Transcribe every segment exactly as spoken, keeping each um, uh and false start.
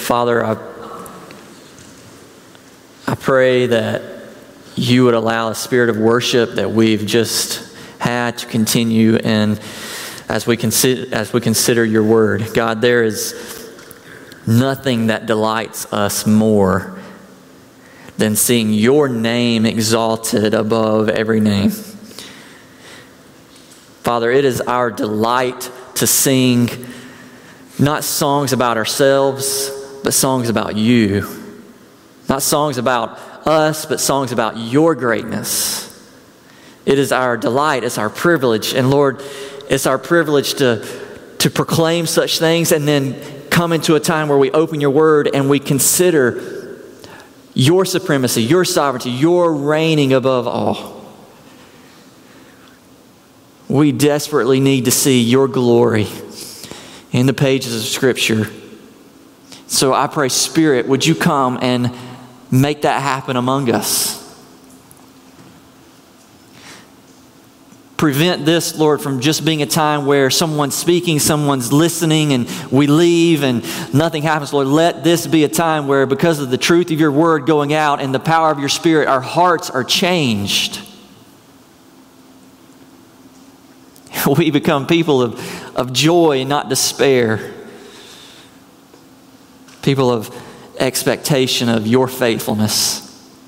Father, I, I pray that you would allow a spirit of worship that we've just had to continue, and as we consider as we consider your word. God, there is nothing that delights us more than seeing your name exalted above every name. Father, it is our delight to sing not songs about ourselves, but songs about you. Not songs about us, but songs about your greatness. It is our delight, it's our privilege. And Lord, it's our privilege to, to proclaim such things and then come into a time where we open your word and we consider your supremacy, your sovereignty, your reigning above all. We desperately need to see your glory in the pages of Scripture. So I pray, Spirit, would you come and make that happen among us? Prevent this, Lord, from just being a time where someone's speaking, someone's listening, and we leave and nothing happens. Lord, let this be a time where, because of the truth of your word going out and the power of your Spirit, our hearts are changed. We become people of, of joy and not despair. People of expectation of your faithfulness.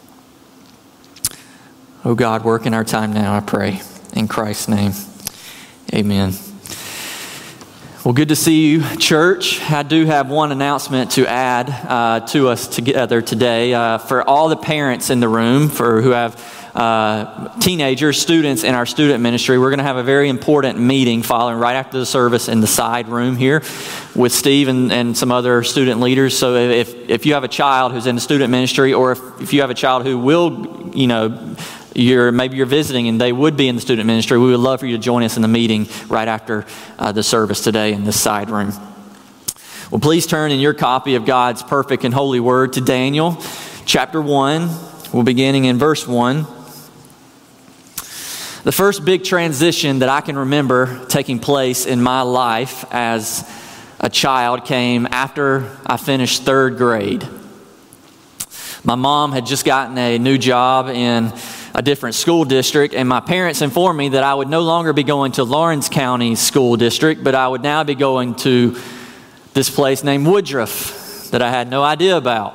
Oh God, work in our time now, I pray. In Christ's name, amen. Well, good to see you, church. I do have one announcement to add uh, to us together today. Uh, for all the parents in the room for who have uh, teenagers, students in our student ministry, we're going to have a very important meeting following right after the service in the side room here with Steve and, and some other student leaders. So if, if you have a child who's in the student ministry, or if, if you have a child who will, you know, You're, maybe you're visiting and they would be in the student ministry, we would love for you to join us in the meeting right after uh, the service today in this side room. Well, please turn in your copy of God's perfect and holy word to Daniel chapter one. We're beginning in verse one. The first big transition that I can remember taking place in my life as a child came after I finished third grade. My mom had just gotten a new job in a different school district, and my parents informed me that I would no longer be going to Lawrence County School District, but I would now be going to this place named Woodruff that I had no idea about.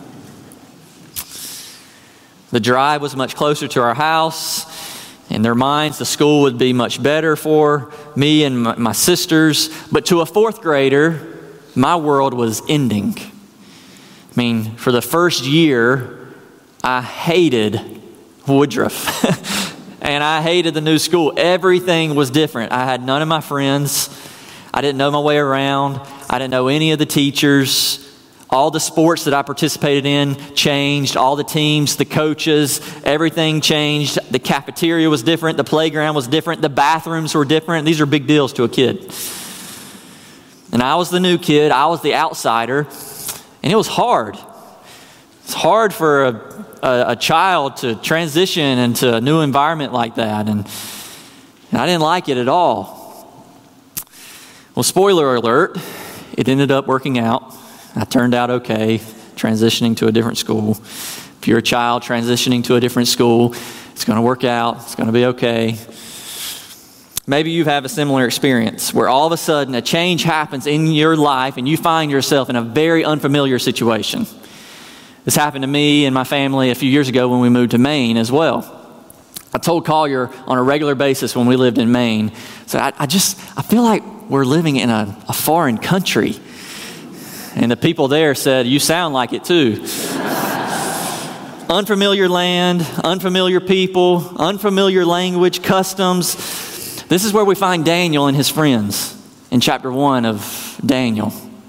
The drive was much closer to our house. In their minds, the school would be much better for me and my, my sisters, but to a fourth grader, my world was ending. I mean, for the first year, I hated Woodruff. And I hated the new school. Everything was different. I had none of my friends. I didn't know my way around. I didn't know any of the teachers. All the sports that I participated in changed. All the teams, the coaches, everything changed. The cafeteria was different. The playground was different. The bathrooms were different. These are big deals to a kid. And I was the new kid. I was the outsider. And it was hard. It's hard for a, a, a child to transition into a new environment like that. And, and I didn't like it at all. Well, spoiler alert, it ended up working out. I turned out okay, transitioning to a different school. If you're a child transitioning to a different school, it's going to work out. It's going to be okay. Maybe you have a similar experience where all of a sudden a change happens in your life and you find yourself in a very unfamiliar situation. This happened to me and my family a few years ago when we moved to Maine as well. I told Collier on a regular basis when we lived in Maine, so I, I just, I feel like we're living in a, a foreign country. And the people there said, you sound like it too. Unfamiliar land, unfamiliar people, unfamiliar language, customs. This is where we find Daniel and his friends in chapter one of Daniel.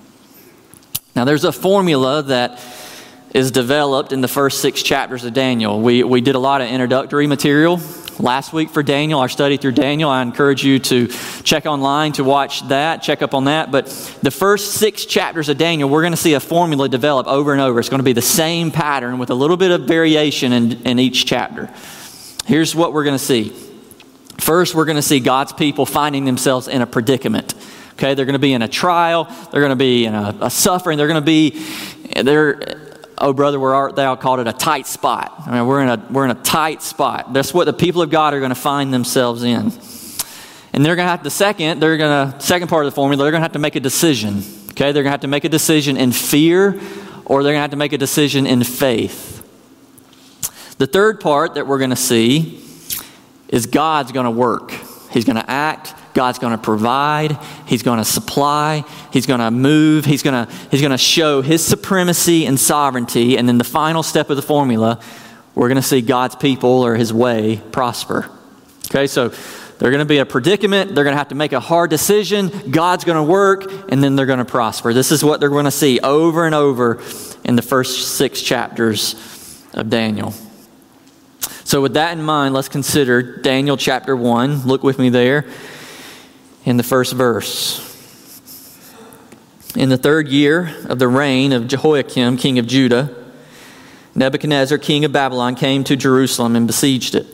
Now there's a formula that is developed in the first six chapters of Daniel. We we did a lot of introductory material last week for Daniel, our study through Daniel. I encourage you to check online to watch that, check up on that. But the first six chapters of Daniel, we're going to see a formula develop over and over. It's going to be the same pattern with a little bit of variation in, in each chapter. Here's what we're going to see. First, we're going to see God's people finding themselves in a predicament. Okay, they're going to be in a trial. They're going to be in a, a suffering. They're going to be, they're, oh brother, where art thou? Called it a tight spot. I mean, we're in a we're in a tight spot. That's what the people of God are going to find themselves in. And they're going to have the second. They're going to second part of the formula. They're going to have to make a decision. Okay, they're going to have to make a decision in fear, or they're going to have to make a decision in faith. The third part that we're going to see is God's going to work. He's going to act. God's going to provide. He's going to supply. He's going to move. He's going to he's going to show His supremacy and sovereignty. And then the final step of the formula, we're going to see God's people or His way prosper. Okay, so they're going to be a predicament. They're going to have to make a hard decision. God's going to work, and then they're going to prosper. This is what they're going to see over and over in the first six chapters of Daniel. So with that in mind, let's consider Daniel chapter one. Look with me there in the first verse. In the third year of the reign of Jehoiakim, king of Judah, Nebuchadnezzar, king of Babylon, came to Jerusalem and besieged it.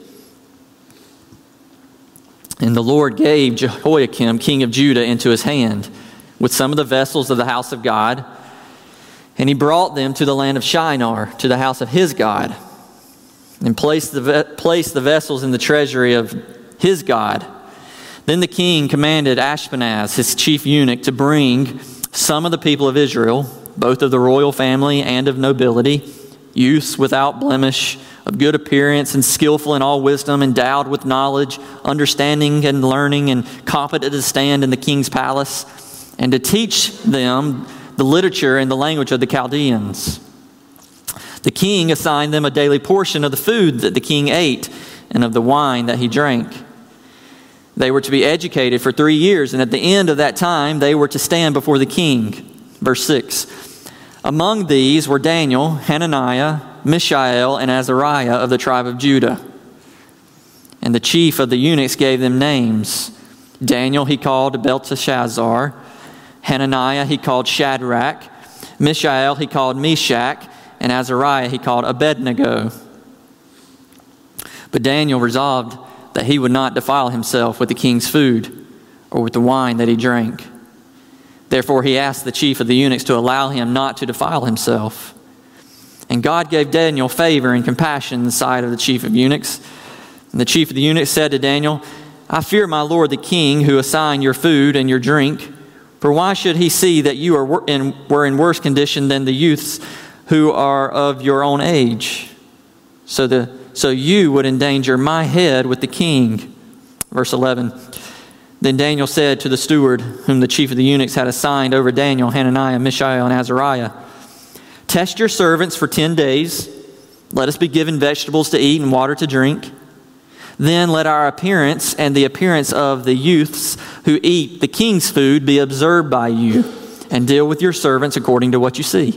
And the Lord gave Jehoiakim, king of Judah, into his hand with some of the vessels of the house of God. And he brought them to the land of Shinar, to the house of his God, and placed the, ve- placed the vessels in the treasury of his God. Then the king commanded Ashpenaz, his chief eunuch, to bring some of the people of Israel, both of the royal family and of nobility, youths without blemish, of good appearance and skillful in all wisdom, endowed with knowledge, understanding and learning, and competent to stand in the king's palace, and to teach them the literature and the language of the Chaldeans. The king assigned them a daily portion of the food that the king ate and of the wine that he drank. They were to be educated for three years, and at the end of that time, they were to stand before the king. Verse six. Among these were Daniel, Hananiah, Mishael, and Azariah of the tribe of Judah. And the chief of the eunuchs gave them names. Daniel he called Belteshazzar. Hananiah he called Shadrach. Mishael he called Meshach. And Azariah he called Abednego. But Daniel resolved that he would not defile himself with the king's food or with the wine that he drank. Therefore he asked the chief of the eunuchs to allow him not to defile himself. And God gave Daniel favor and compassion in the sight of the chief of eunuchs. And the chief of the eunuchs said to Daniel, I fear my lord the king, who assigned your food and your drink. For why should he see that you are in, were in worse condition than the youths who are of your own age? So, the, so you would endanger my head with the king. Verse eleven. Then Daniel said to the steward, whom the chief of the eunuchs had assigned over Daniel, Hananiah, Mishael, and Azariah, test your servants for ten days. Let us be given vegetables to eat and water to drink. Then let our appearance and the appearance of the youths who eat the king's food be observed by you, and deal with your servants according to what you see.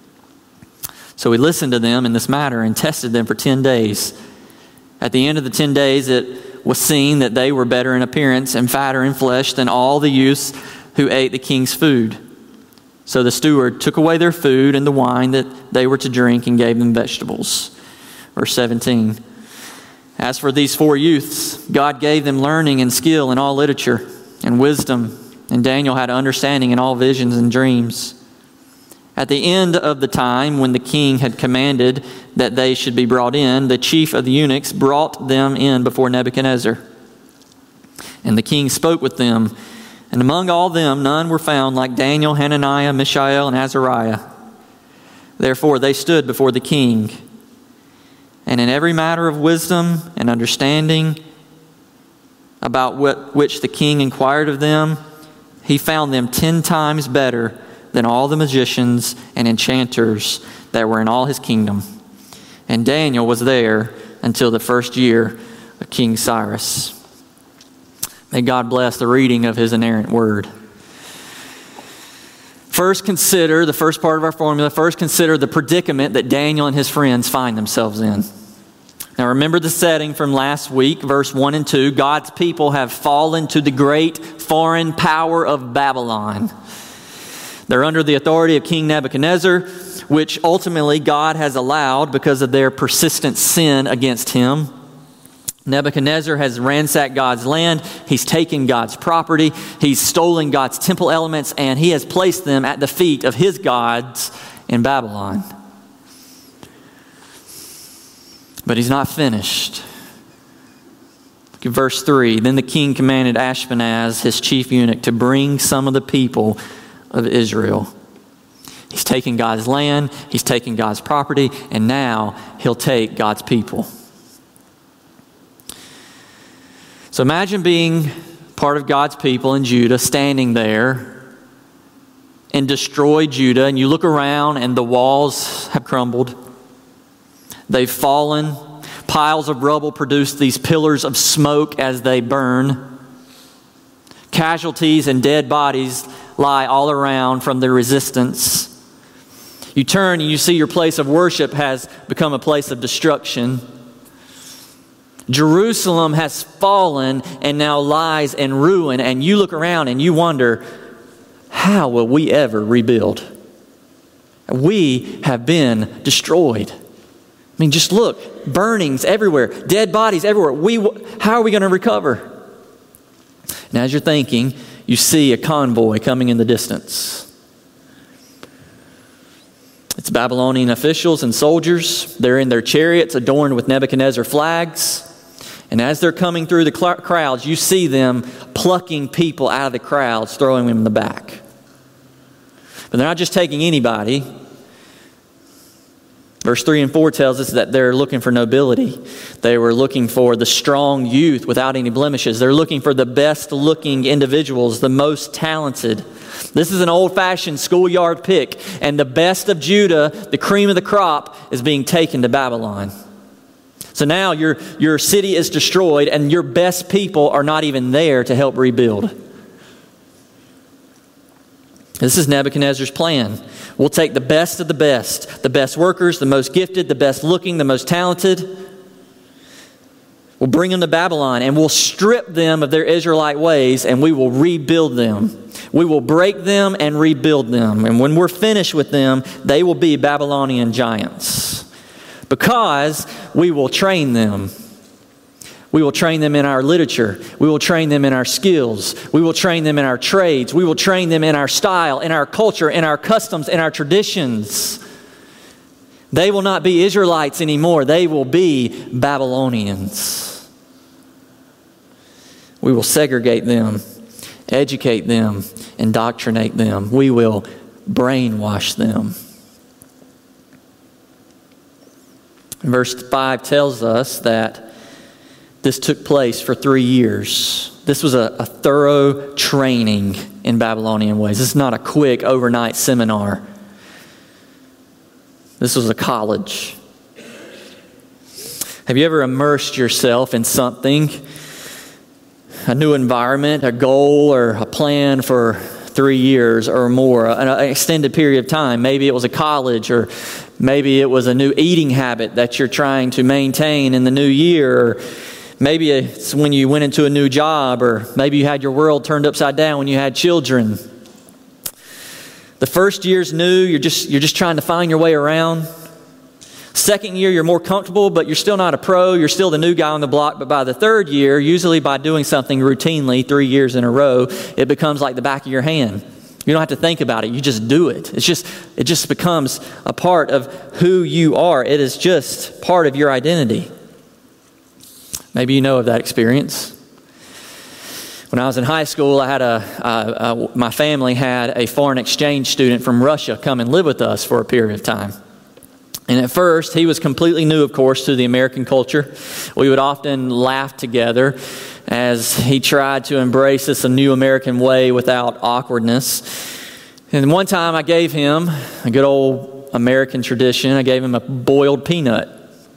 So we listened to them in this matter and tested them for ten days. At the end of the ten days, it was seen that they were better in appearance and fatter in flesh than all the youths who ate the king's food. So the steward took away their food and the wine that they were to drink and gave them vegetables. Verse seventeen. As for these four youths, God gave them learning and skill in all literature and wisdom, and Daniel had understanding in all visions and dreams. At the end of the time, when the king had commanded that they should be brought in, the chief of the eunuchs brought them in before Nebuchadnezzar. And the king spoke with them, and among all them none were found like Daniel, Hananiah, Mishael, and Azariah. Therefore they stood before the king. And in every matter of wisdom and understanding about what, which the king inquired of them, he found them ten times better than all the magicians and enchanters that were in all his kingdom. And Daniel was there until the first year of King Cyrus. May God bless the reading of his inerrant word. First consider, the first part of our formula, first consider the predicament that Daniel and his friends find themselves in. Now remember the setting from last week, verse one and two. God's people have fallen to the great foreign power of Babylon. They're under the authority of King Nebuchadnezzar, which ultimately God has allowed because of their persistent sin against him. Nebuchadnezzar has ransacked God's land. He's taken God's property. He's stolen God's temple elements, and he has placed them at the feet of his gods in Babylon. But he's not finished. Look at verse three. Then the king commanded Ashpenaz, his chief eunuch, to bring some of the people of Israel. He's taken God's land, he's taken God's property, and now he'll take God's people. So imagine being part of God's people in Judah, standing there and destroy Judah, and you look around and the walls have crumbled. They've fallen. Piles of rubble produce these pillars of smoke as they burn. Casualties and dead bodies lie all around from the resistance. You turn and you see your place of worship has become a place of destruction. Jerusalem has fallen and now lies in ruin, and you look around and you wonder, how will we ever rebuild? We have been destroyed. I mean, just look, burnings everywhere, dead bodies everywhere. We, how are we going to recover? And as you're thinking, you see a convoy coming in the distance. It's Babylonian officials and soldiers. They're in their chariots adorned with Nebuchadnezzar flags. And as they're coming through the cl- crowds, you see them plucking people out of the crowds, throwing them in the back. But they're not just taking anybody. Verse three and four tells us that they're looking for nobility. They were looking for the strong youth without any blemishes. They're looking for the best looking individuals, the most talented. This is an old-fashioned schoolyard pick. And the best of Judah, the cream of the crop, is being taken to Babylon. So now your, your city is destroyed and your best people are not even there to help rebuild. This is Nebuchadnezzar's plan. We'll take the best of the best, the best workers, the most gifted, the best looking, the most talented. We'll bring them to Babylon and we'll strip them of their Israelite ways and we will rebuild them. We will break them and rebuild them. And when we're finished with them, they will be Babylonian giants. Because we will train them. We will train them in our literature. We will train them in our skills. We will train them in our trades. We will train them in our style, in our culture, in our customs, in our traditions. They will not be Israelites anymore. They will be Babylonians. We will segregate them, educate them, indoctrinate them. We will brainwash them. Verse five tells us that this took place for three years. This was a, a thorough training in Babylonian ways. This is not a quick overnight seminar. This was a college. Have you ever immersed yourself in something, a new environment, a goal, or a plan for three years or more, an extended period of time? Maybe it was a college, or maybe it was a new eating habit that you're trying to maintain in the new year, or maybe it's when you went into a new job, or maybe you had your world turned upside down when you had children. The first year's new, you're just you're just trying to find your way around. Second year, you're more comfortable, but you're still not a pro. You're still the new guy on the block. But by the third year, usually by doing something routinely three years in a row, it becomes like the back of your hand. You don't have to think about it. You just do it. It's just it just becomes a part of who you are. It is just part of your identity. Maybe you know of that experience. When I was in high school, I had a, a, a my family had a foreign exchange student from Russia come and live with us for a period of time. And at first, he was completely new, of course, to the American culture. We would often laugh together as he tried to embrace this a new American way without awkwardness. And one time I gave him a good old American tradition. I gave him a boiled peanut.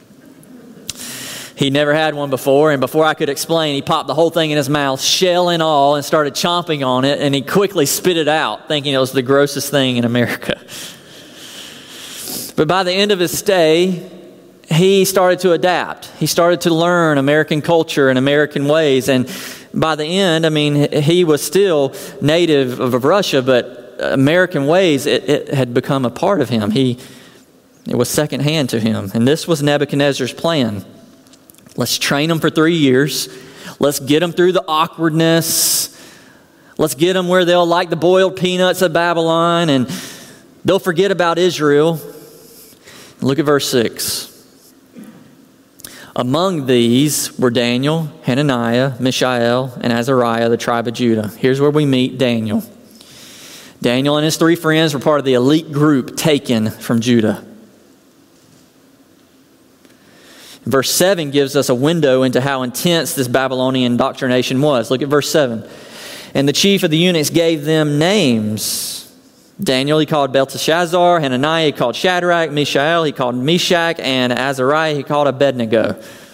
He never had one before, and before I could explain, he popped the whole thing in his mouth, shell and all, and started chomping on it, and he quickly spit it out, thinking it was the grossest thing in America. But by the end of his stay, he started to adapt. He started to learn American culture and American ways. And by the end, I mean, he was still native of Russia, but American ways, it, it had become a part of him. He, it was secondhand to him. And this was Nebuchadnezzar's plan. Let's train them for three years. Let's get them through the awkwardness. Let's get them where they'll like the boiled peanuts of Babylon and they'll forget about Israel. Look at verse six. Among these were Daniel, Hananiah, Mishael, and Azariah, the tribe of Judah. Here's where we meet Daniel. Daniel and his three friends were part of the elite group taken from Judah. Verse seven gives us a window into how intense this Babylonian indoctrination was. Look at verse seven. And the chief of the eunuchs gave them names. Daniel he called Belteshazzar, Hananiah he called Shadrach, Mishael he called Meshach, and Azariah he called Abednego.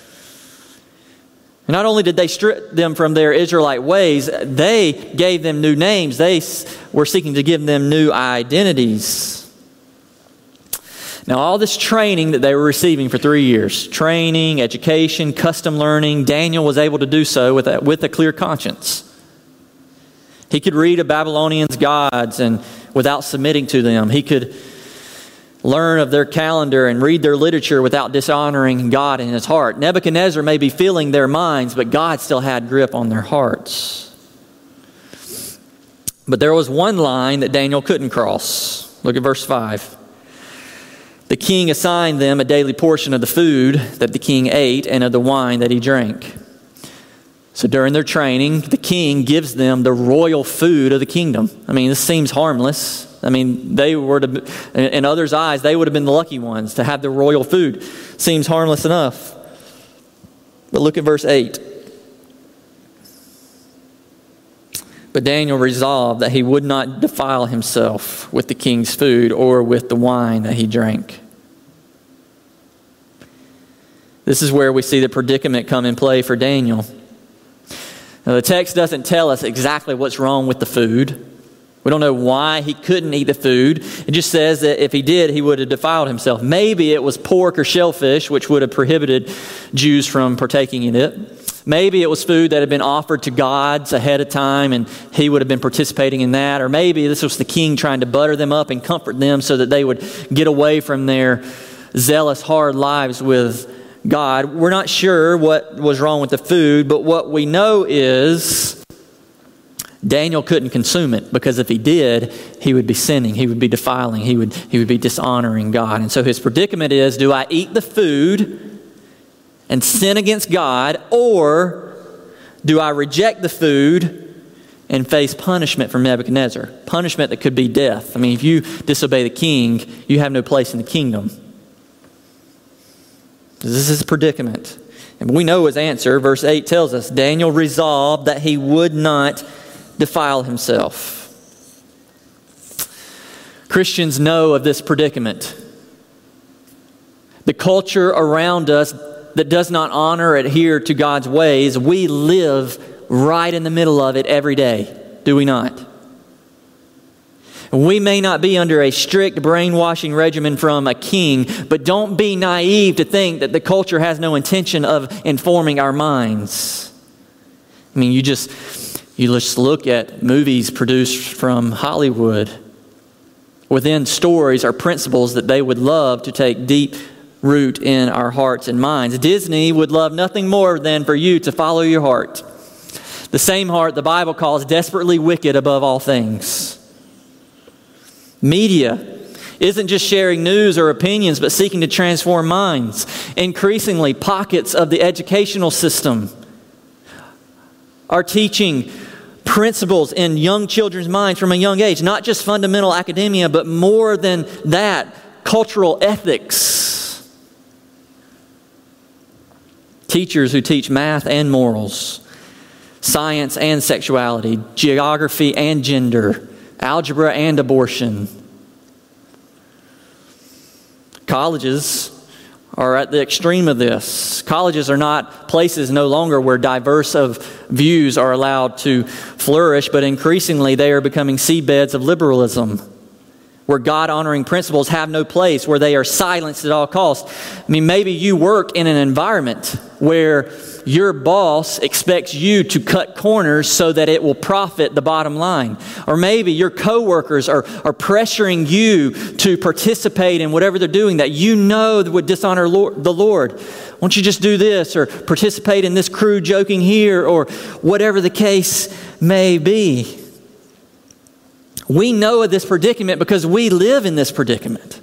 And not only did they strip them from their Israelite ways, they gave them new names. They were seeking to give them new identities. Now, all this training that they were receiving for three years, training, education, custom learning, Daniel was able to do so with a, with a clear conscience. He could read a Babylonian's gods and without submitting to them. He could learn of their calendar and read their literature without dishonoring God in his heart. Nebuchadnezzar may be filling their minds, but God still had grip on their hearts. But there was one line that Daniel couldn't cross. Look at verse five. The king assigned them a daily portion of the food that the king ate and of the wine that he drank. So during their training, the king gives them the royal food of the kingdom. I mean, this seems harmless. I mean, they were to, in others' eyes, they would have been the lucky ones to have the royal food. Seems harmless enough. But look at verse eight. But Daniel resolved that he would not defile himself with the king's food or with the wine that he drank. This is where we see the predicament come in play for Daniel. Now, the text doesn't tell us exactly what's wrong with the food. We don't know why he couldn't eat the food. It just says that if he did, he would have defiled himself. Maybe it was pork or shellfish, which would have prohibited Jews from partaking in it. Maybe it was food that had been offered to gods ahead of time, and he would have been participating in that. Or maybe this was the king trying to butter them up and comfort them so that they would get away from their zealous, hard lives with God. We're not sure what was wrong with the food, but what we know is Daniel couldn't consume it, because if he did, he would be sinning, he would be defiling, he would he would be dishonoring God. And so his predicament is, do I eat the food and sin against God, or do I reject the food and face punishment from Nebuchadnezzar? Punishment that could be death. I mean, if you disobey the king, you have no place in the kingdom. This is his predicament. And we know his answer. Verse eight tells us, Daniel resolved that he would not defile himself. Christians know of this predicament. The culture around us that does not honor or adhere to God's ways, we live right in the middle of it every day, do we not? We may not be under a strict brainwashing regimen from a king, but don't be naive to think that the culture has no intention of informing our minds. I mean, you just you just look at movies produced from Hollywood. Within stories are principles that they would love to take deep root in our hearts and minds. Disney would love nothing more than for you to follow your heart. The same heart the Bible calls desperately wicked above all things. Media isn't just sharing news or opinions, but seeking to transform minds. Increasingly, pockets of the educational system are teaching principles in young children's minds from a young age. Not just fundamental academia, but more than that, cultural ethics. Teachers who teach math and morals, science and sexuality, geography and gender, algebra and abortion. Colleges are at the extreme of this. Colleges are not places no longer where diverse of views are allowed to flourish, but increasingly they are becoming seedbeds of liberalism, where God-honoring principles have no place, where they are silenced at all costs. I mean, maybe you work in an environment where your boss expects you to cut corners so that it will profit the bottom line. Or maybe your coworkers are, are pressuring you to participate in whatever they're doing that you know would dishonor Lord, the Lord. Why don't you just do this, or participate in this crude joking here, or whatever the case may be. We know of this predicament because we live in this predicament.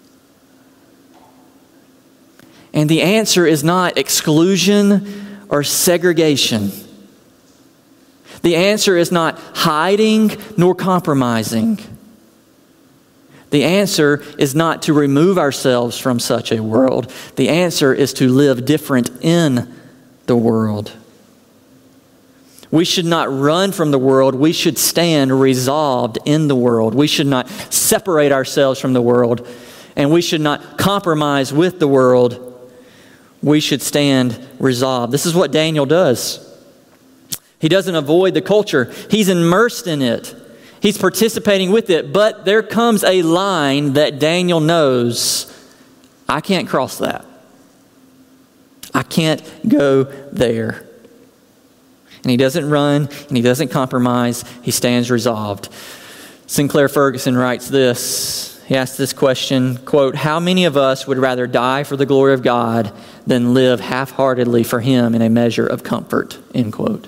And the answer is not exclusion or segregation. The answer is not hiding nor compromising. The answer is not to remove ourselves from such a world. The answer is to live different in the world. We should not run from the world. We should stand resolved in the world. We should not separate ourselves from the world. And we should not compromise with the world. We should stand resolved. This is what Daniel does. He doesn't avoid the culture. He's immersed in it. He's participating with it. But there comes a line that Daniel knows, I can't cross that. I can't go there. And he doesn't run, and he doesn't compromise. He stands resolved. Sinclair Ferguson writes this. He asks this question, quote, how many of us would rather die for the glory of God than live half-heartedly for Him in a measure of comfort, end quote.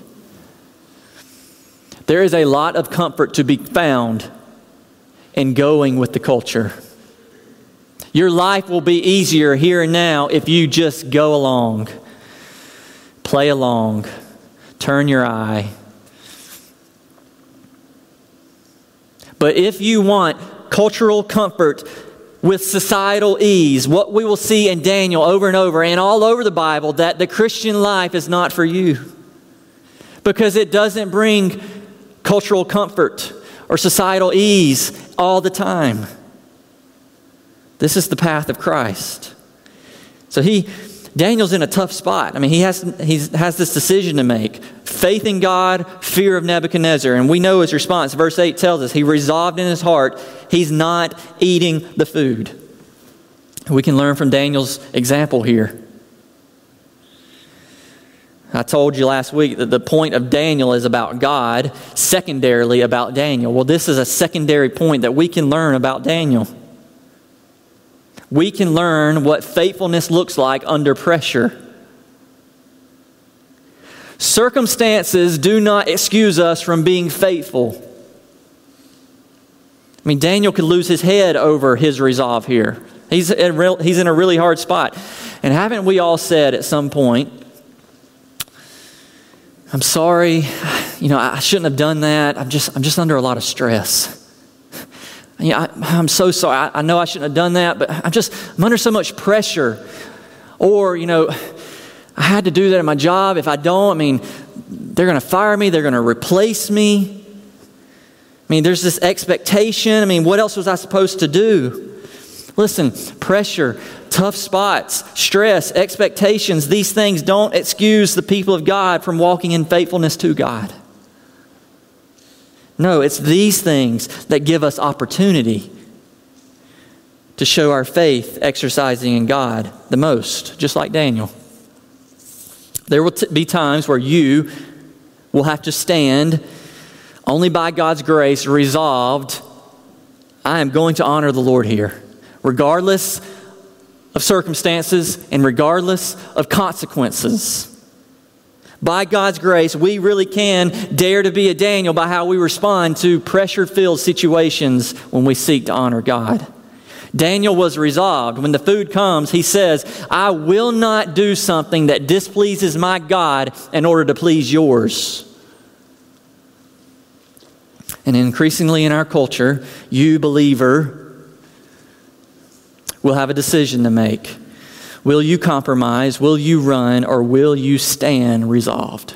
There is a lot of comfort to be found in going with the culture. Your life will be easier here and now if you just go along, play along, turn your eye. But if you want cultural comfort with societal ease, what we will see in Daniel over and over and all over the Bible, that the Christian life is not for you. Because it doesn't bring cultural comfort or societal ease all the time. This is the path of Christ. So he, Daniel's in a tough spot. I mean, he has he has this decision to make. Faith in God, fear of Nebuchadnezzar. And we know his response. Verse eight tells us he resolved in his heart he's not eating the food. We can learn from Daniel's example here. I told you last week that the point of Daniel is about God, secondarily about Daniel. Well, this is a secondary point that we can learn about Daniel. We can learn what faithfulness looks like under pressure. Circumstances do not excuse us from being faithful. I mean, Daniel could lose his head over his resolve here. He's in, real, he's in a really hard spot. And haven't we all said at some point, I'm sorry, you know, I shouldn't have done that. I'm just, I'm just under a lot of stress. You know, I, I'm so sorry. I, I know I shouldn't have done that, but I'm just, I'm under so much pressure. Or, you know, I had to do that at my job. If I don't, I mean, they're going to fire me. They're going to replace me. I mean, there's this expectation. I mean, what else was I supposed to do? Listen, pressure, tough spots, stress, expectations, these things don't excuse the people of God from walking in faithfulness to God. No, it's these things that give us opportunity to show our faith exercising in God the most, just like Daniel. There will t- be times where you will have to stand only by God's grace, resolved, I am going to honor the Lord here, regardless of circumstances and regardless of consequences. By God's grace, we really can dare to be a Daniel by how we respond to pressure-filled situations when we seek to honor God. Daniel was resolved. When the food comes, he says, I will not do something that displeases my God in order to please yours. And increasingly in our culture, you, believer, will have a decision to make. Will you compromise? Will you run? Or will you stand resolved?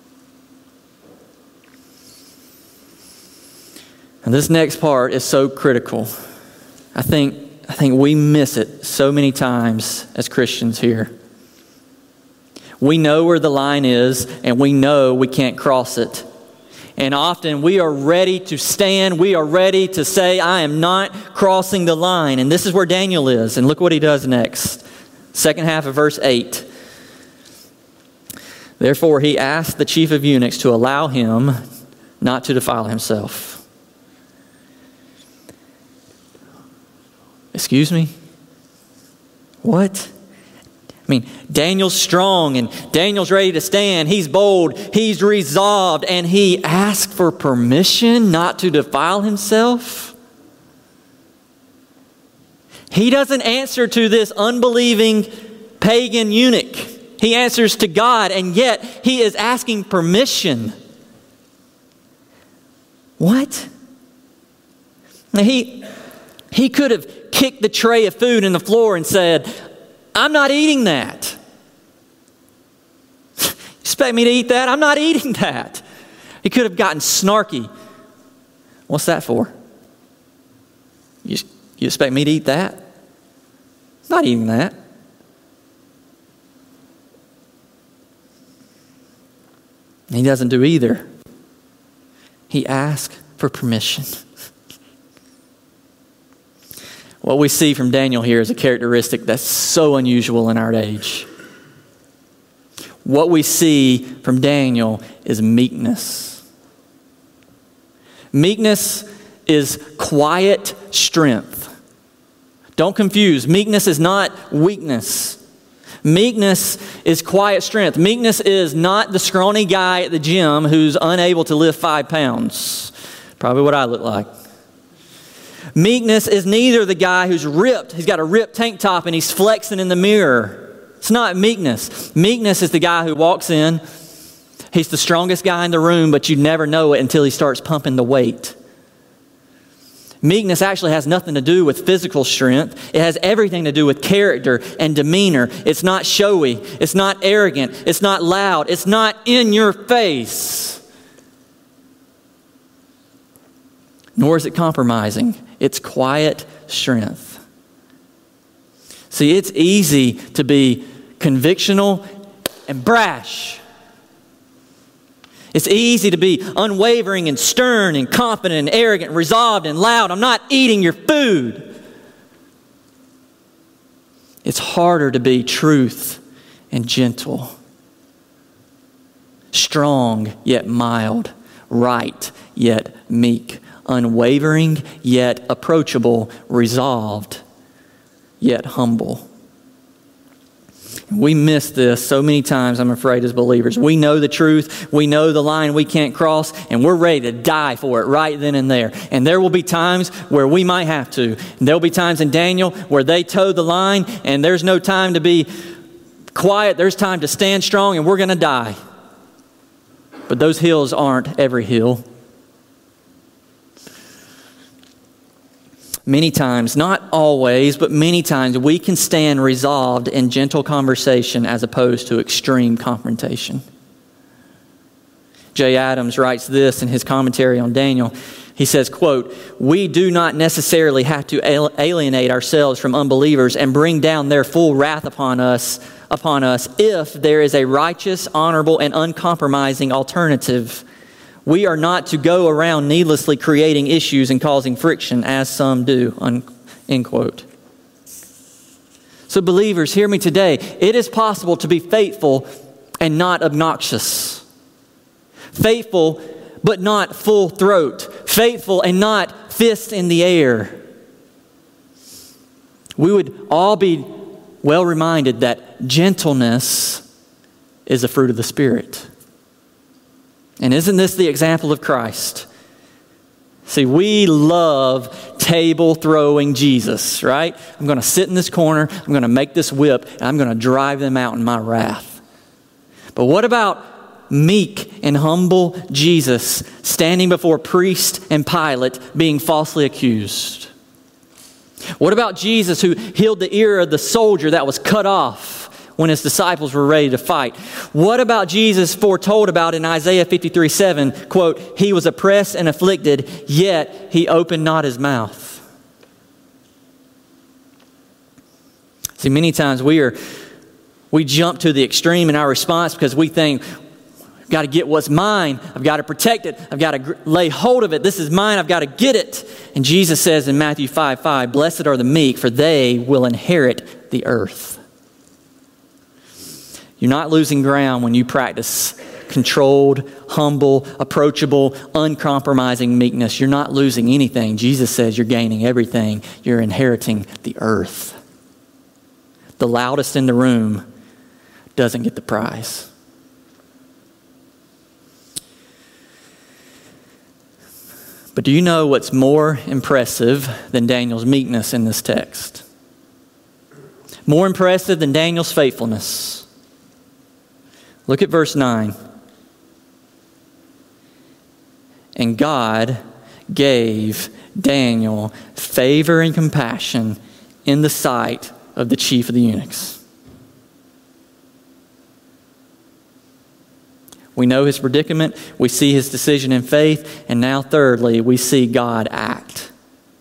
And this next part is so critical. I think, I think we miss it so many times as Christians here. We know where the line is, and we know we can't cross it. And often we are ready to stand. We are ready to say, I am not crossing the line. And this is where Daniel is. And look what he does next. Second half of verse eight. Therefore he asked the chief of eunuchs to allow him not to defile himself. Excuse me? What? I mean, Daniel's strong and Daniel's ready to stand. He's bold. He's resolved. And he asked for permission not to defile himself. He doesn't answer to this unbelieving pagan eunuch. He answers to God, and yet he is asking permission. What? Now he, he could have kicked the tray of food in the floor and said, I'm not eating that. You expect me to eat that? I'm not eating that. He could have gotten snarky. What's that for? You, you expect me to eat that? I'm not eating that. He doesn't do either. He asks for permission. What we see from Daniel here is a characteristic that's so unusual in our age. What we see from Daniel is meekness. Meekness is quiet strength. Don't confuse. Meekness is not weakness. Meekness is quiet strength. Meekness is not the scrawny guy at the gym who's unable to lift five pounds. Probably what I look like. Meekness is neither the guy who's ripped. He's got a ripped tank top and he's flexing in the mirror. It's not meekness. Meekness is the guy who walks in. He's the strongest guy in the room, but you never know it until he starts pumping the weight. Meekness actually has nothing to do with physical strength. It has everything to do with character and demeanor. It's not showy. It's not arrogant. It's not loud. It's not in your face. Nor is it compromising. It's quiet strength. See, it's easy to be convictional and brash. It's easy to be unwavering and stern and confident and arrogant, resolved and loud. I'm not eating your food. It's harder to be truth and gentle. Strong yet mild. Right yet meek. Unwavering yet approachable. Resolved yet humble. We miss this so many times, I'm afraid, as believers. We know the truth. We know the line we can't cross, and we're ready to die for it right then and there. And there will be times where we might have to. And there will be times in Daniel where they towed the line, and there's no time to be quiet. There's time to stand strong, and we're going to die. But those hills aren't every hill. Many times, not always, but many times, we can stand resolved in gentle conversation as opposed to extreme confrontation. Jay Adams writes this in his commentary on Daniel. He says, quote, "We do not necessarily have to alienate ourselves from unbelievers and bring down their full wrath upon us, upon us if there is a righteous, honorable, and uncompromising alternative. We are not to go around needlessly creating issues and causing friction, as some do," end quote. So believers, hear me today. It is possible to be faithful and not obnoxious. Faithful, but not full throat. Faithful and not fists in the air. We would all be well reminded that gentleness is a fruit of the Spirit. And isn't this the example of Christ? See, we love table throwing Jesus, right? I'm going to sit in this corner, I'm going to make this whip, and I'm going to drive them out in my wrath. But what about meek and humble Jesus standing before priest and Pilate being falsely accused? What about Jesus who healed the ear of the soldier that was cut off when his disciples were ready to fight? What about Jesus foretold about in Isaiah fifty-three seven, quote, "He was oppressed and afflicted, yet he opened not his mouth." See, many times we are we jump to the extreme in our response because we think I've got to get what's mine. I've got to protect it. I've got to gr- lay hold of it. This is mine. I've got to get it. And Jesus says in Matthew five five, blessed are the meek, for they will inherit the earth. You're not losing ground when you practice controlled, humble, approachable, uncompromising meekness. You're not losing anything. Jesus says you're gaining everything. You're inheriting the earth. The loudest in the room doesn't get the prize. But do you know what's more impressive than Daniel's meekness in this text? More impressive than Daniel's faithfulness. Look at verse nine. And God gave Daniel favor and compassion in the sight of the chief of the eunuchs. We know his predicament. We see his decision in faith. And now thirdly, we see God act.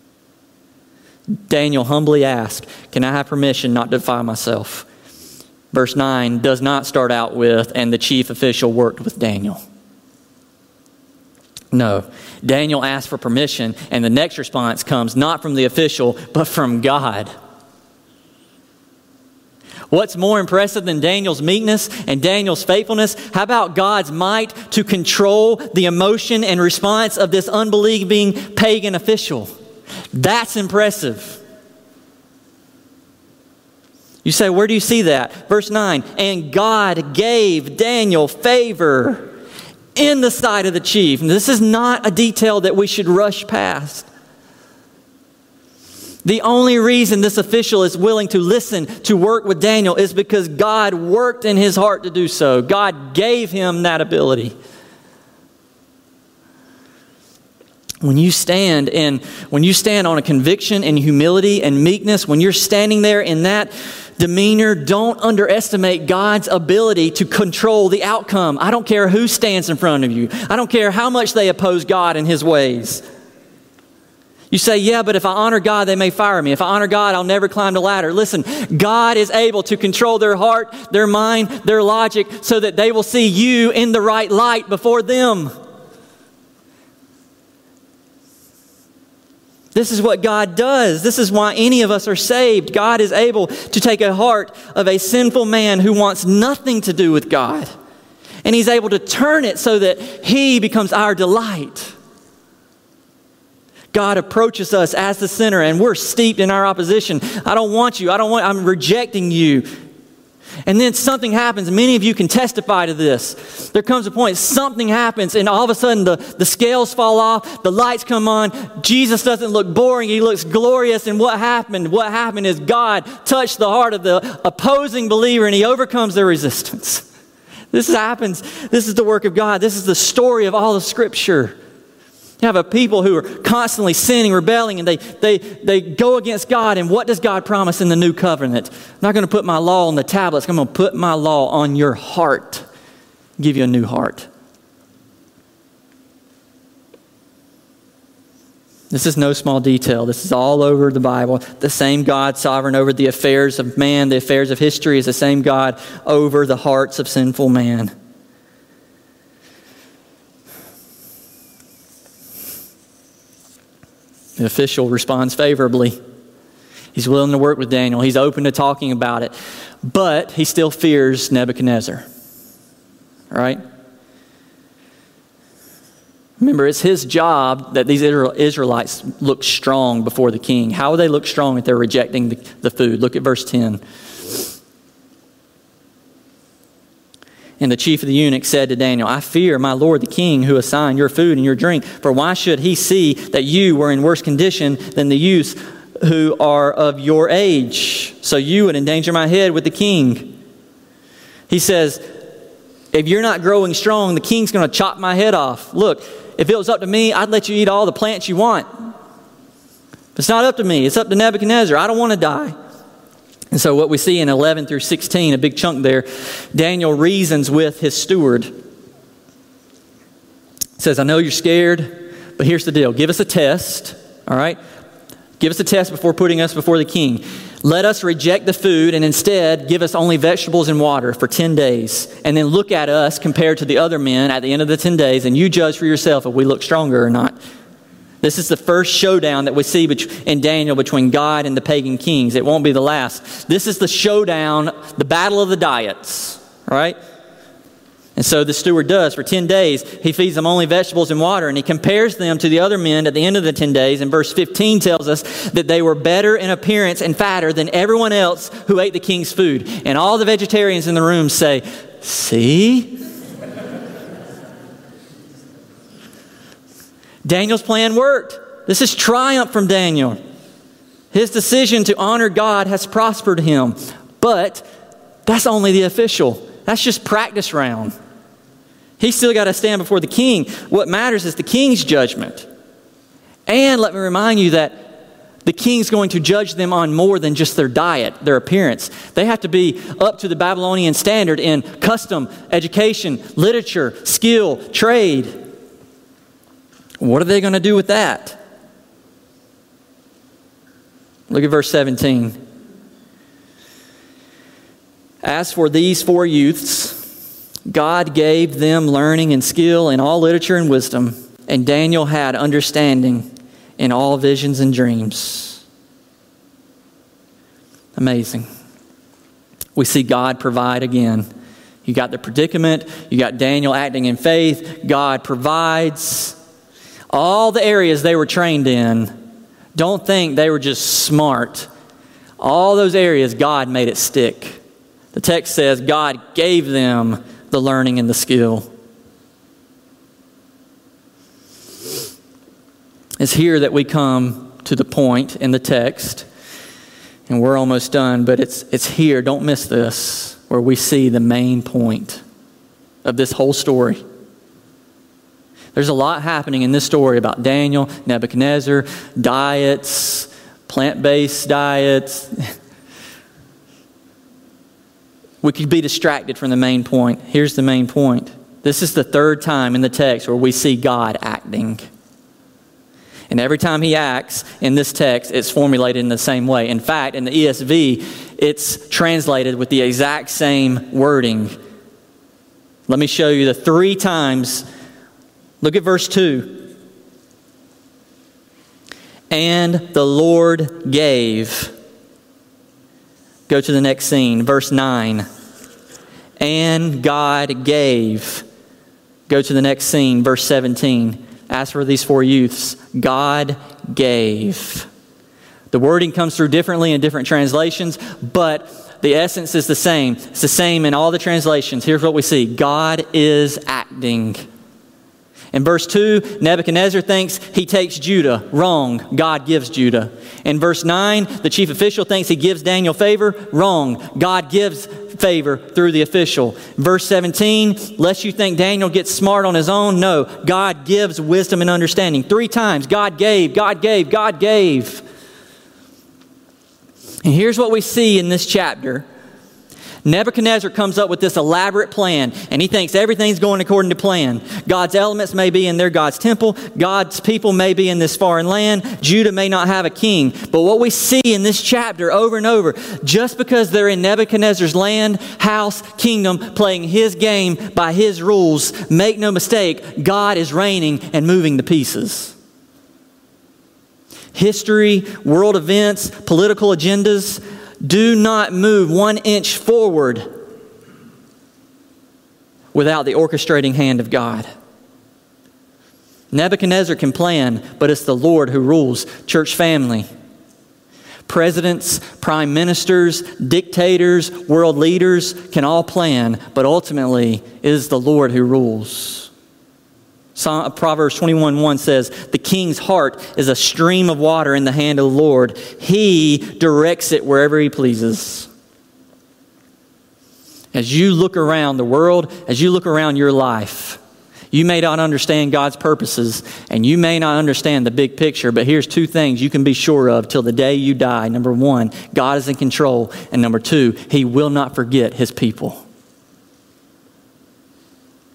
Daniel humbly asked, can I have permission not to defile myself? Verse nine does not start out with, and the chief official worked with Daniel. No, Daniel asked for permission, and the next response comes not from the official, but from God. What's more impressive than Daniel's meekness and Daniel's faithfulness? How about God's might to control the emotion and response of this unbelieving pagan official? That's impressive. You say, where do you see that? Verse nine, and God gave Daniel favor in the sight of the chief. And this is not a detail that we should rush past. The only reason this official is willing to listen to work with Daniel is because God worked in his heart to do so. God gave him that ability. When you stand in, when you stand on a conviction and humility and meekness, when you're standing there in that demeanor, don't underestimate God's ability to control the outcome. I don't care who stands in front of you. I don't care how much they oppose God and his ways. You say, yeah, but if I honor God, they may fire me. If I honor God, I'll never climb the ladder. Listen, God is able to control their heart, their mind, their logic, so that they will see you in the right light before them. This is what God does. This is why any of us are saved. God is able to take a heart of a sinful man who wants nothing to do with God, and he's able to turn it so that he becomes our delight. God approaches us as the sinner, and we're steeped in our opposition. I don't want you. I don't want, I'm rejecting you. And then something happens. Many of you can testify to this. There comes a point, something happens, and all of a sudden the, the scales fall off, the lights come on. Jesus doesn't look boring, he looks glorious. And what happened? What happened is God touched the heart of the opposing believer, and he overcomes their resistance. This happens. This is the work of God. This is the story of all of Scripture. You have a people who are constantly sinning, rebelling, and they, they, they go against God. And what does God promise in the new covenant? I'm not going to put my law on the tablets. I'm going to put my law on your heart. Give you a new heart. This is no small detail. This is all over the Bible. The same God sovereign over the affairs of man, the affairs of history, is the same God over the hearts of sinful man. The official responds favorably. He's willing to work with Daniel. He's open to talking about it. But he still fears Nebuchadnezzar. All right? Remember, it's his job that these Israelites look strong before the king. How will they look strong if they're rejecting the, the food? Look at verse ten. And the chief of the eunuchs said to Daniel, I fear my lord the king who assigned your food and your drink. For why should he see that you were in worse condition than the youths who are of your age? So you would endanger my head with the king. He says, if you're not growing strong, the king's going to chop my head off. Look, if it was up to me, I'd let you eat all the plants you want. It's not up to me. It's up to Nebuchadnezzar. I don't want to die. And so what we see in eleven through sixteen, a big chunk there, Daniel reasons with his steward. He says, I know you're scared, but here's the deal. Give us a test, all right? Give us a test before putting us before the king. Let us reject the food and instead give us only vegetables and water for ten days. And then look at us compared to the other men at the end of the ten days, and you judge for yourself if we look stronger or not. This is the first showdown that we see in Daniel between God and the pagan kings. It won't be the last. This is the showdown, the battle of the diets, right? And so the steward does. For ten days, he feeds them only vegetables and water, and he compares them to the other men at the end of the ten days. And verse fifteen tells us that they were better in appearance and fatter than everyone else who ate the king's food. And all the vegetarians in the room say, see? Daniel's plan worked. This is triumph from Daniel. His decision to honor God has prospered him. But that's only the official. That's just practice round. He's still got to stand before the king. What matters is the king's judgment. And let me remind you that the king's going to judge them on more than just their diet, their appearance. They have to be up to the Babylonian standard in custom, education, literature, skill, trade. What are they going to do with that? Look at verse seventeen. As for these four youths, God gave them learning and skill in all literature and wisdom, and Daniel had understanding in all visions and dreams. Amazing. We see God provide again. You got the predicament, you got Daniel acting in faith, God provides. All the areas they were trained in, don't think they were just smart. All those areas, God made it stick. The text says God gave them the learning and the skill. It's here that we come to the point in the text, and we're almost done, but it's it's here, don't miss this, where we see the main point of this whole story. There's a lot happening in this story about Daniel, Nebuchadnezzar, diets, plant-based diets. We could be distracted from the main point. Here's the main point. This is the third time in the text where we see God acting. And every time he acts in this text, it's formulated in the same way. In fact, in the E S V, it's translated with the exact same wording. Let me show you the three times. Look at verse two. And the Lord gave. Go to the next scene, verse nine. And God gave. Go to the next scene, verse seventeen. As for these four youths, God gave. The wording comes through differently in different translations, but the essence is the same. It's the same in all the translations. Here's what we see. God is acting. In verse two, Nebuchadnezzar thinks he takes Judah. Wrong. God gives Judah. In verse nine, the chief official thinks he gives Daniel favor. Wrong. God gives favor through the official. Verse seventeen, lest you think Daniel gets smart on his own. No. God gives wisdom and understanding. Three times, God gave, God gave, God gave. And here's what we see in this chapter. Nebuchadnezzar comes up with this elaborate plan, and he thinks everything's going according to plan. God's elements may be in their God's temple. God's people may be in this foreign land. Judah may not have a king. But what we see in this chapter over and over, just because they're in Nebuchadnezzar's land, house, kingdom, playing his game by his rules, make no mistake, God is reigning and moving the pieces. History, world events, political agendas do not move one inch forward without the orchestrating hand of God. Nebuchadnezzar can plan, but it's the Lord who rules. Church family, presidents, prime ministers, dictators, world leaders can all plan, but ultimately it is the Lord who rules. Proverbs twenty-one one says, the king's heart is a stream of water in the hand of the Lord. He directs it wherever he pleases. As you look around the world, as you look around your life, you may not understand God's purposes, and you may not understand the big picture, but here's two things you can be sure of till the day you die. Number one, God is in control, and number two, he will not forget his people.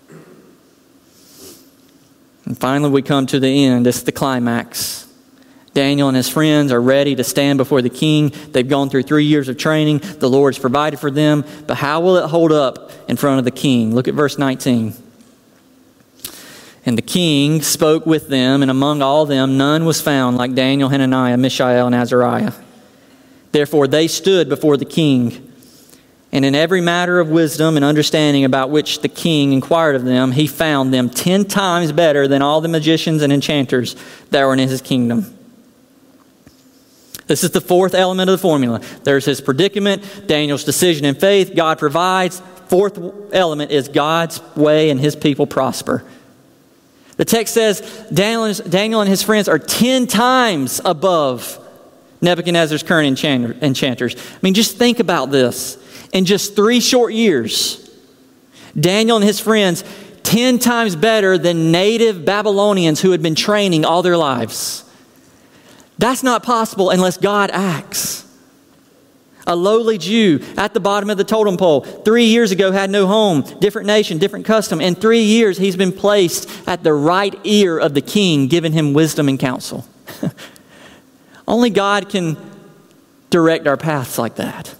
And finally, we come to the end. It's the climax. Daniel and his friends are ready to stand before the king. They've gone through three years of training. The Lord's provided for them. But how will it hold up in front of the king? Look at verse nineteen. And the king spoke with them, and among all them none was found like Daniel, Hananiah, Mishael, and Azariah. Therefore they stood before the king. And in every matter of wisdom and understanding about which the king inquired of them, he found them ten times better than all the magicians and enchanters that were in his kingdom. This is the fourth element of the formula. There's his predicament, Daniel's decision in faith, God provides. Fourth element is God's way and his people prosper. The text says Daniel, Daniel and his friends are ten times above Nebuchadnezzar's current enchanter, enchanters. I mean, just think about this. In just three short years, Daniel and his friends, ten times better than native Babylonians who had been training all their lives. That's not possible unless God acts. A lowly Jew at the bottom of the totem pole, three years ago had no home, different nation, different custom. In three years, he's been placed at the right ear of the king, giving him wisdom and counsel. Only God can direct our paths like that.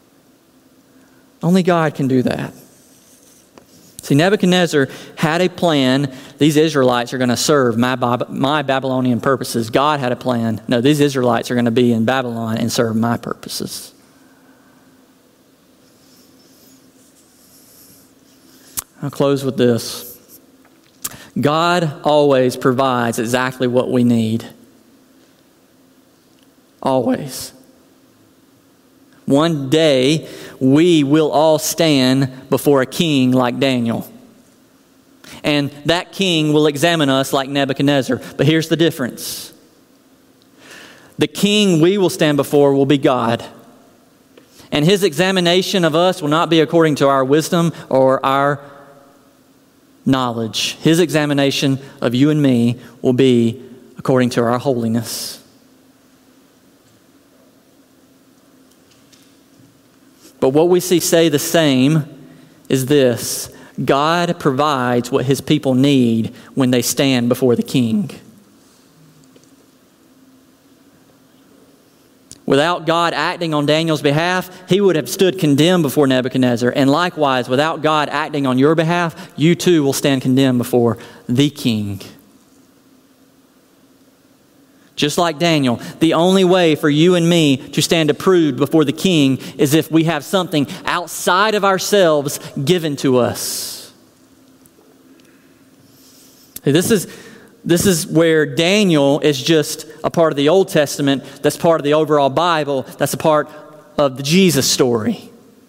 Only God can do that. See, Nebuchadnezzar had a plan. These Israelites are going to serve my, my Babylonian purposes. God had a plan. No, these Israelites are going to be in Babylon and serve my purposes. I'll close with this. God always provides exactly what we need. Always. One day, we will all stand before a king like Daniel. And that king will examine us like Nebuchadnezzar. But here's the difference. The king we will stand before will be God. And his examination of us will not be according to our wisdom or our knowledge. His examination of you and me will be according to our holiness. But what we see say the same is this: God provides what his people need when they stand before the king. Without God acting on Daniel's behalf, he would have stood condemned before Nebuchadnezzar. And likewise, without God acting on your behalf, you too will stand condemned before the king. Just like Daniel, the only way for you and me to stand approved before the king is if we have something outside of ourselves given to us. This is, this is where Daniel is just a part of the Old Testament, that's part of the overall Bible, that's a part of the Jesus story.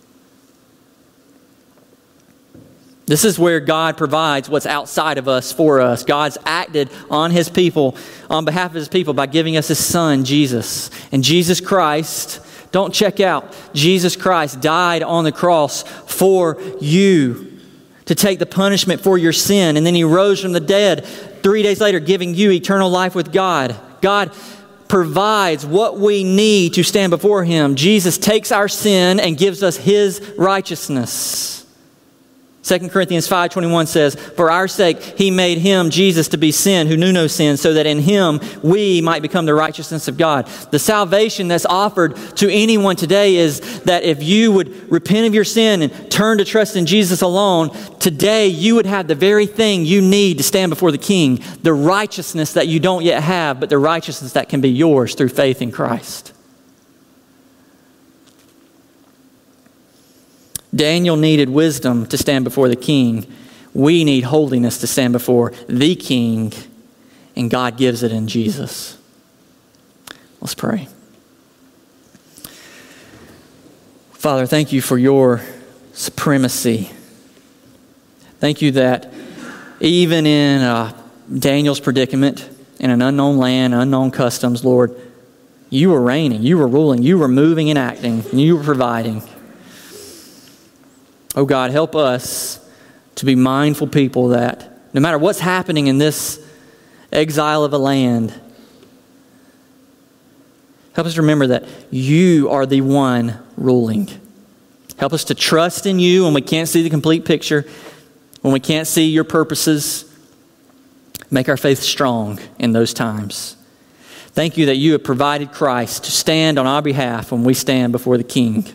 This is where God provides what's outside of us for us. God's acted on his people, on behalf of his people, by giving us his son, Jesus. And Jesus Christ, don't check out, Jesus Christ died on the cross for you to take the punishment for your sin. And then he rose from the dead three days later, giving you eternal life with God. God provides what we need to stand before him. Jesus takes our sin and gives us his righteousness. Second Corinthians five twenty-one says, "For our sake he made him, Jesus, to be sin who knew no sin, so that in him we might become the righteousness of God." The salvation that's offered to anyone today is that if you would repent of your sin and turn to trust in Jesus alone, today you would have the very thing you need to stand before the King, the righteousness that you don't yet have, but the righteousness that can be yours through faith in Christ. Daniel needed wisdom to stand before the king. We need holiness to stand before the king, and God gives it in Jesus. Let's pray. Father, thank you for your supremacy. Thank you that even in uh, Daniel's predicament, in an unknown land, unknown customs, Lord, you were reigning, you were ruling, you were moving and acting, and you were providing. Oh God, help us to be mindful people that no matter what's happening in this exile of a land, help us remember that you are the one ruling. Help us to trust in you when we can't see the complete picture, when we can't see your purposes. Make our faith strong in those times. Thank you that you have provided Christ to stand on our behalf when we stand before the King.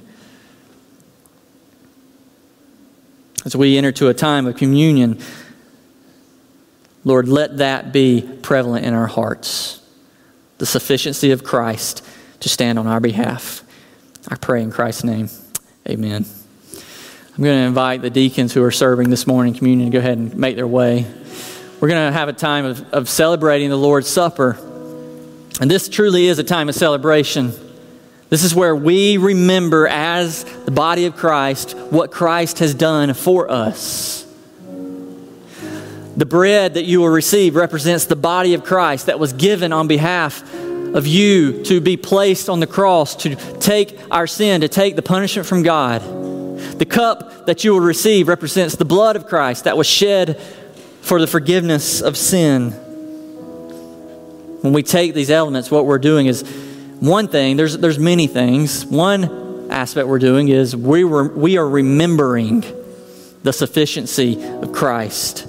As we enter to a time of communion, Lord, let that be prevalent in our hearts. The sufficiency of Christ to stand on our behalf. I pray in Christ's name. Amen. I'm going to invite the deacons who are serving this morning communion to go ahead and make their way. We're going to have a time of, of celebrating the Lord's Supper. And this truly is a time of celebration. This is where we remember as the body of Christ what Christ has done for us. The bread that you will receive represents the body of Christ that was given on behalf of you to be placed on the cross, to take our sin, to take the punishment from God. The cup that you will receive represents the blood of Christ that was shed for the forgiveness of sin. When we take these elements, what we're doing is one thing, there's there's many things. One aspect we're doing is we were, we are remembering the sufficiency of Christ.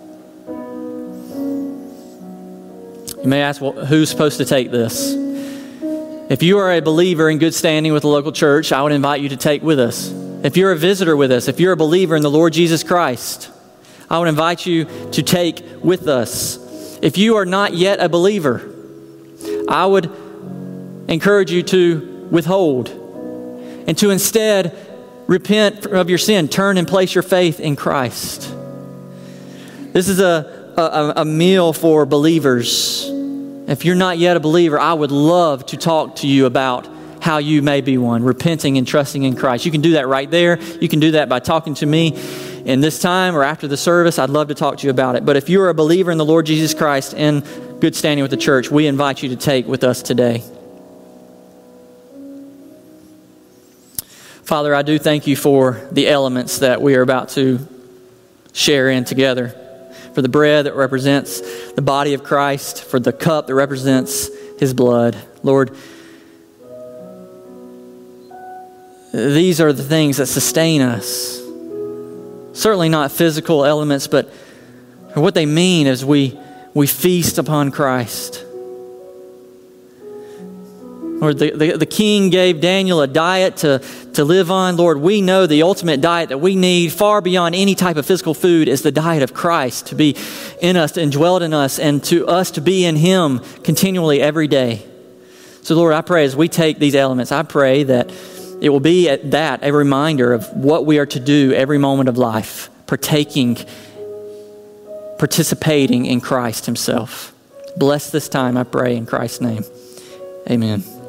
You may ask, well, who's supposed to take this? If you are a believer in good standing with the local church, I would invite you to take with us. If you're a visitor with us, if you're a believer in the Lord Jesus Christ, I would invite you to take with us. If you are not yet a believer, I would encourage you to withhold and to instead repent of your sin. Turn and place your faith in Christ. This is a, a, a meal for believers. If you're not yet a believer, I would love to talk to you about how you may be one, repenting and trusting in Christ. You can do that right there. You can do that by talking to me in this time or after the service. I'd love to talk to you about it. But if you're a believer in the Lord Jesus Christ in good standing with the church, we invite you to take with us today. Father, I do thank you for the elements that we are about to share in together. For the bread that represents the body of Christ, for the cup that represents his blood. Lord, these are the things that sustain us. Certainly not physical elements, but what they mean as we, we feast upon Christ. Lord, the, the, the king gave Daniel a diet to, to live on. Lord, we know the ultimate diet that we need far beyond any type of physical food is the diet of Christ to be in us, and dwelled in us, and to us to be in him continually every day. So Lord, I pray as we take these elements, I pray that it will be at that a reminder of what we are to do every moment of life, partaking, participating in Christ himself. Bless this time, I pray, in Christ's name. Amen.